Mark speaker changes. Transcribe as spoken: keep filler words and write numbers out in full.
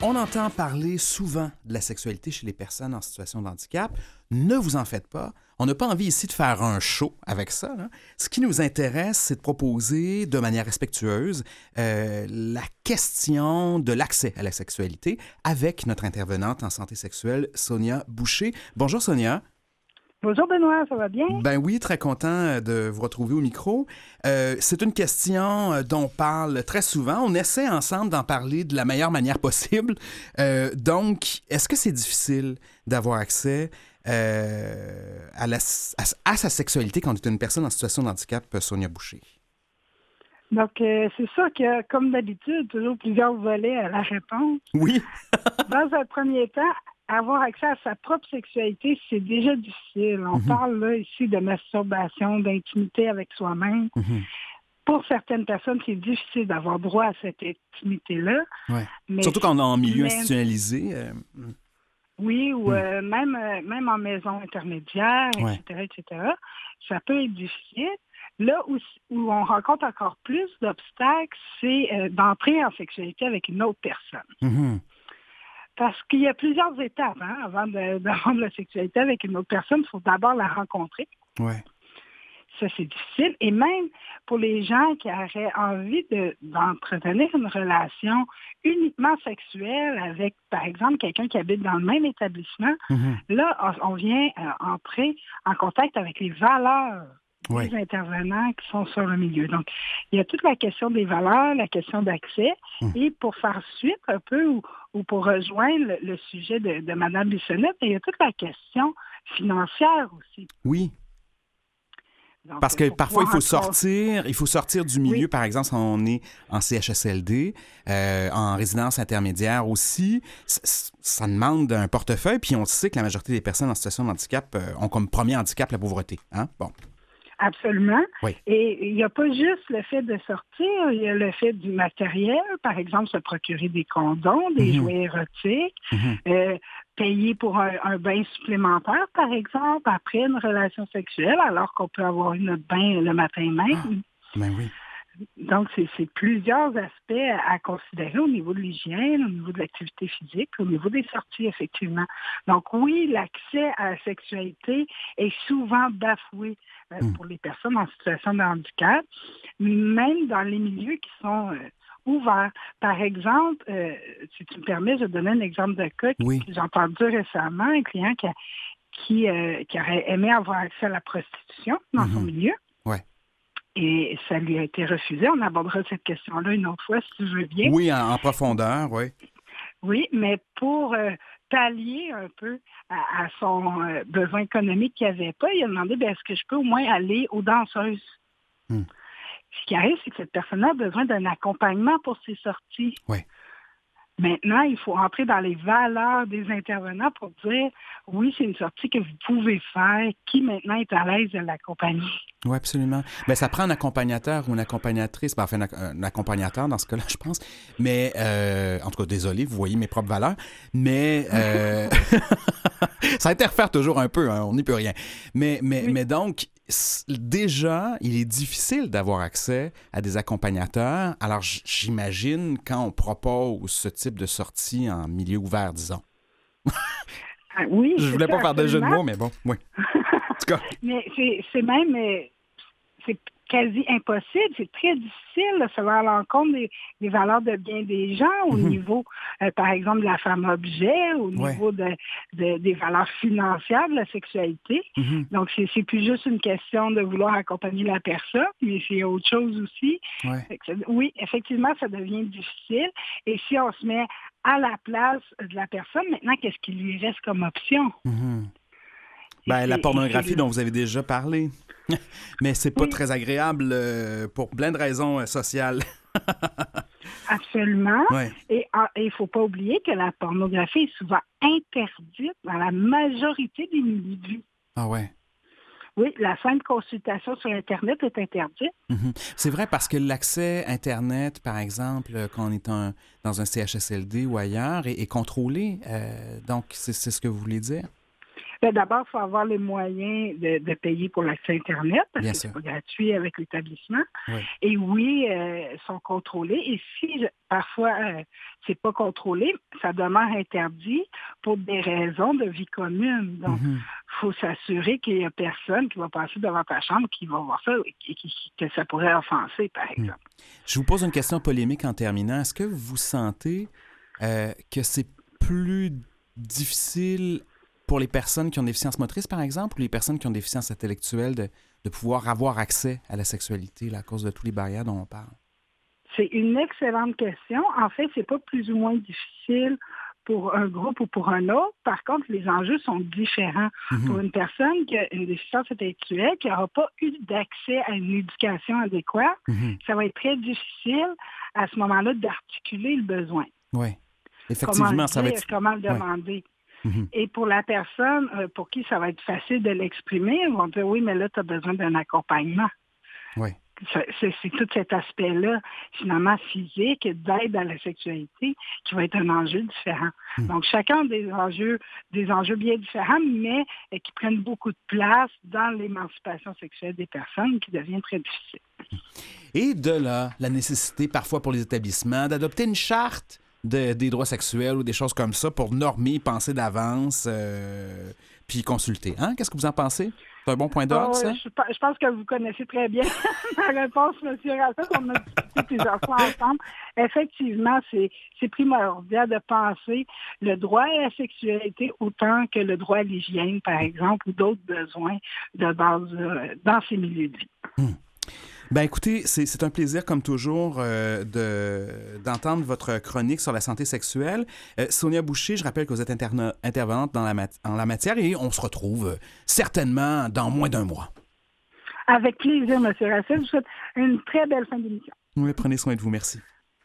Speaker 1: On entend parler souvent de la sexualité chez les personnes en situation de handicap. Ne vous en faites pas. On n'a pas envie ici de faire un show avec ça, là. Ce qui nous intéresse, c'est de proposer de manière respectueuse euh, la question de l'accès à la sexualité avec notre intervenante en santé sexuelle, Sonia Boucher. Bonjour Sonia.
Speaker 2: Bonjour Benoît, ça va bien?
Speaker 1: Ben oui, très content de vous retrouver au micro. Euh, c'est une question dont on parle très souvent. On essaie ensemble d'en parler de la meilleure manière possible. Euh, donc, est-ce que c'est difficile d'avoir accès euh, à, la, à, à sa sexualité quand on est une personne en situation de handicap, Sonia Boucher?
Speaker 2: Donc, euh, c'est sûr qu'il y a, comme d'habitude, toujours plusieurs volets à la réponse.
Speaker 1: Oui.
Speaker 2: Dans un premier temps, avoir accès à sa propre sexualité, c'est déjà difficile. On mm-hmm. parle là ici de masturbation, d'intimité avec soi-même. Mm-hmm. Pour certaines personnes, c'est difficile d'avoir droit à cette intimité-là.
Speaker 1: Ouais. Mais, surtout quand on est en milieu mais, institutionnalisé. Euh...
Speaker 2: Oui, ou mm. euh, même, euh, même en maison intermédiaire, ouais. et cetera, et cetera. Ça peut être difficile. Là où, où on rencontre encore plus d'obstacles, c'est euh, d'entrer en sexualité avec une autre personne. Mm-hmm. Parce qu'il y a plusieurs étapes hein, avant de, de rendre la sexualité avec une autre personne. Il faut d'abord la rencontrer.
Speaker 1: Ouais.
Speaker 2: Ça, c'est difficile. Et même pour les gens qui auraient envie de, d'entretenir une relation uniquement sexuelle avec, par exemple, quelqu'un qui habite dans le même établissement, mm-hmm. là, on vient euh, entrer en contact avec les valeurs
Speaker 1: oui.
Speaker 2: des intervenants qui sont sur le milieu. Donc, il y a toute la question des valeurs, la question d'accès. Mm. Et pour faire suite un peu, ou, ou pour rejoindre le, le sujet de, de Mme Bissonnette, il y a toute la question financière aussi.
Speaker 1: Oui. Donc, parce que parfois, il faut sortir, il faut sortir du milieu, oui. par exemple, si on est en C H S L D, euh, en résidence intermédiaire aussi. C- ça demande un portefeuille, puis on sait que la majorité des personnes en situation de handicap euh, ont comme premier handicap la pauvreté. Hein? Bon.
Speaker 2: Absoluement.
Speaker 1: Oui.
Speaker 2: Et il n'y a pas juste le fait de sortir, il y a le fait du matériel, par exemple, se procurer des condoms, des mm-hmm. jouets érotiques, mm-hmm. euh, payer pour un, un bain supplémentaire, par exemple, après une relation sexuelle, alors qu'on peut avoir eu notre bain le matin même.
Speaker 1: Ah, ben oui.
Speaker 2: Donc, c'est, c'est plusieurs aspects à, à considérer au niveau de l'hygiène, au niveau de l'activité physique, au niveau des sorties, effectivement. Donc, oui, l'accès à la sexualité est souvent bafoué euh, mm. pour les personnes en situation de handicap, même dans les milieux qui sont euh, ouverts. Par exemple, euh, si tu me permets, je vais donner un exemple de cas
Speaker 1: oui.
Speaker 2: que j'ai entendu récemment, un client qui, a, qui, euh, qui aurait aimé avoir accès à la prostitution dans mm-hmm. son milieu.
Speaker 1: Ouais.
Speaker 2: Et ça lui a été refusé. On abordera cette question-là une autre fois, si tu veux bien.
Speaker 1: Oui, en, en profondeur, oui.
Speaker 2: Oui, mais pour euh, pallier un peu à, à son euh, besoin économique qu'il n'avait pas, il a demandé, ben, est-ce que je peux au moins aller aux danseuses? Hmm. Ce qui arrive, c'est que cette personne-là a besoin d'un accompagnement pour ses sorties.
Speaker 1: Oui.
Speaker 2: Maintenant, il faut entrer dans les valeurs des intervenants pour dire, oui, c'est une sortie que vous pouvez faire, qui maintenant est à l'aise de l'accompagner.
Speaker 1: Oui, absolument. Bien, ça prend un accompagnateur ou une accompagnatrice, ben, enfin, un accompagnateur dans ce cas-là, je pense. Mais, euh, en tout cas, désolé, vous voyez mes propres valeurs, mais euh, ça interfère toujours un peu, hein, on n'y peut rien. Mais, mais, oui. mais donc, déjà, il est difficile d'avoir accès à des accompagnateurs. Alors, j'imagine quand on propose ce type de sortie en milieu ouvert, disons.
Speaker 2: Ah, oui.
Speaker 1: Je voulais pas
Speaker 2: ça,
Speaker 1: faire de jeu de mots, mais bon, oui. En tout cas.
Speaker 2: Mais c'est, c'est même, c'est quasi impossible, c'est très difficile de se faire à l'encontre des, des valeurs de bien des gens au mm-hmm. niveau, euh, par exemple, de la femme objet, au ouais. niveau de, de, des valeurs financières de la sexualité. Mm-hmm. Donc, c'est, c'est plus juste une question de vouloir accompagner la personne, mais c'est autre chose aussi.
Speaker 1: Ouais.
Speaker 2: Oui, effectivement, ça devient difficile. Et si on se met à la place de la personne, maintenant, qu'est-ce qui lui reste comme option?
Speaker 1: Mm-hmm. Ben, la pornographie dont vous avez déjà parlé. Mais c'est pas oui. très agréable euh, pour plein de raisons euh, sociales.
Speaker 2: Absolument.
Speaker 1: Ouais.
Speaker 2: Et il ne faut pas oublier que la pornographie est souvent interdite dans la majorité des individus.
Speaker 1: Ah ouais.
Speaker 2: Oui, la simple consultation sur Internet est interdite.
Speaker 1: Mm-hmm. C'est vrai parce que l'accès Internet, par exemple, quand on est un, dans un C H S L D ou ailleurs, est, est contrôlé. Euh, donc, c'est, c'est ce que vous voulez dire?
Speaker 2: Ben, d'abord, il faut avoir les moyens de, de payer pour l'accès Internet, parce
Speaker 1: Bien
Speaker 2: que
Speaker 1: sûr.
Speaker 2: c'est pas gratuit avec l'établissement.
Speaker 1: Oui.
Speaker 2: Et oui, euh, sont contrôlés. Et si parfois euh, c'est pas contrôlé, ça demeure interdit pour des raisons de vie commune. Donc, il
Speaker 1: Mhm.
Speaker 2: faut s'assurer qu'il n'y a personne qui va passer devant ta chambre qui va voir ça et qui, qui- que ça pourrait offenser, par exemple.
Speaker 1: Je vous pose une question polémique en terminant. Est-ce que vous sentez euh, que c'est plus difficile pour les personnes qui ont des déficiences motrices, par exemple, ou les personnes qui ont des déficiences intellectuelles de, de pouvoir avoir accès à la sexualité là, à cause de toutes les barrières dont on parle?
Speaker 2: C'est une excellente question. En fait, c'est pas plus ou moins difficile pour un groupe ou pour un autre. Par contre, les enjeux sont différents.
Speaker 1: Mhm.
Speaker 2: Pour une personne qui a une déficience intellectuelle, qui n'aura pas eu d'accès à une éducation adéquate,
Speaker 1: Mhm.
Speaker 2: ça va être très difficile à ce moment-là d'articuler le besoin.
Speaker 1: Oui.
Speaker 2: Comment
Speaker 1: Effectivement,
Speaker 2: le
Speaker 1: ça va
Speaker 2: dire,
Speaker 1: être...
Speaker 2: comment le
Speaker 1: Ouais.
Speaker 2: demander.
Speaker 1: Mhm.
Speaker 2: Et pour la personne euh, pour qui ça va être facile de l'exprimer, ils vont dire, oui, mais là, tu as besoin d'un accompagnement.
Speaker 1: Oui.
Speaker 2: C'est, c'est, c'est tout cet aspect-là, finalement, physique, d'aide à la sexualité, qui va être un enjeu différent.
Speaker 1: Mm.
Speaker 2: Donc, chacun a des enjeux, des enjeux bien différents, mais euh, qui prennent beaucoup de place dans l'émancipation sexuelle des personnes, qui devient très difficile.
Speaker 1: Et de là, la nécessité parfois pour les établissements d'adopter une charte de, des droits sexuels ou des choses comme ça pour normer, penser d'avance, euh, puis consulter. Hein? Qu'est-ce que vous en pensez? C'est un bon point d'ordre,
Speaker 2: Oh,
Speaker 1: ça?
Speaker 2: je, je pense que vous connaissez très bien ma réponse, M. Rafet. On a discuté plusieurs fois ensemble. Effectivement, c'est, c'est primordial de penser le droit à la sexualité autant que le droit à l'hygiène, par exemple, ou d'autres besoins de base euh, dans ces milieux de vie.
Speaker 1: Hum. Ben écoutez, c'est, c'est un plaisir, comme toujours, euh, de, d'entendre votre chronique sur la santé sexuelle. Euh, Sonia Boucher, je rappelle que vous êtes interna- intervenante dans la, mat- en la matière et on se retrouve euh, certainement dans moins d'un mois.
Speaker 2: Avec plaisir, M. Rafet. Je vous souhaite une très belle fin d'émission.
Speaker 1: Oui, prenez soin de vous. Merci.